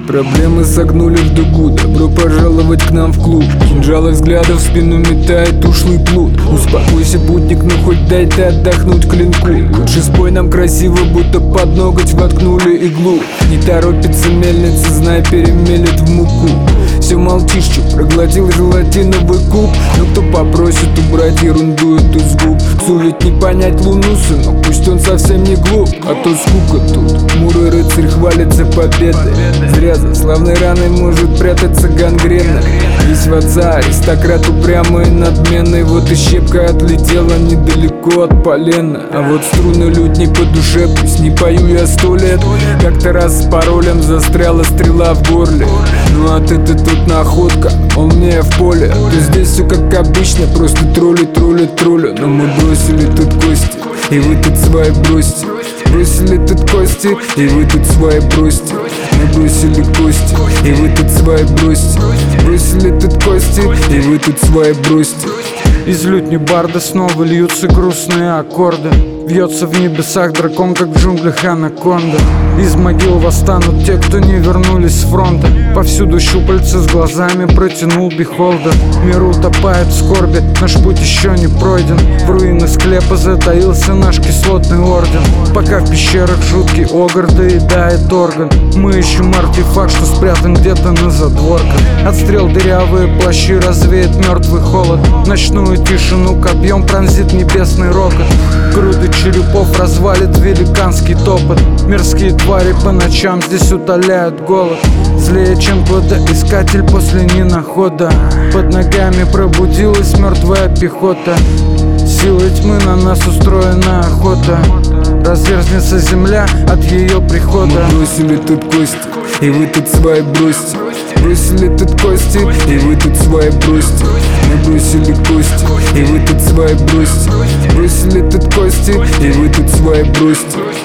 проблемы согнули в дугу. Добро пожаловать к нам в клуб. Кинжалы взгляда в спину метает ушлый плут. Успокойся, путник, ну хоть дай ты отдохнуть клинку. Лучше спой нам красиво, будто под ноготь воткнули иглу. Не торопится мельница, знай, перемелет в муку. Все молчишь, что проглотил желатиновый куб. Но кто попросит убрать ерунду эту с губ? Псу ведь не понять луну, сынок, пусть он совсем не глуп. А то скука тут, хмурый рыцарь хвалится победой. Зря за славной раной может прятаться гангрена. Весь в отца, аристократ упрямый и надменный. Вот и щепка отлетела недалеко от полена. А вот струны лютни по душе, пусть не пою я 100 лет. Как-то раз с паролем застряла стрела в горле. Ну а ты тут находка, он мне в поле. То здесь все как обычно, просто тролли. Но мы бросили тут кости, и вы тут свои бросьте. Бросили тут кости, и вы тут свои бросьте. Мы бросили кости, и вы тут свои бросьте. Бросили тут кости, и вы тут свои бросьте. Из лютни барда снова льются грустные аккорды. Вьется в небесах дракон, как в джунглях анаконда. Из могил восстанут те, кто не вернулись с фронта. Повсюду щупальца с глазами протянул бихолдер. Мир утопает в скорби, наш путь еще не пройден. В руины склепа затаился наш кислотный орден. Пока в пещерах жуткий огр доедает орган. Мы ищем артефакт, что спрятан где-то на задворках. Отстрел дырявые плащи развеет мертвый холод. Ночную тишину копьем пронзит небесный рокот. Груды черепов развалит великанский топот. Мирские твари по ночам здесь утоляют голод. Злее, чем кладоискатель после ненахода. Под ногами пробудилась мертвая пехота. Силой тьмы на нас устроена охота. Разверзнется земля от ее прихода. Мы бросили тут кости, и вы тут свои бросьте. Бросили тут кости, и вы тут свои бросьте. Мы бросили кости, и вы тут свои бросьте. Бросили тут кости, и вы тут свои бросьте.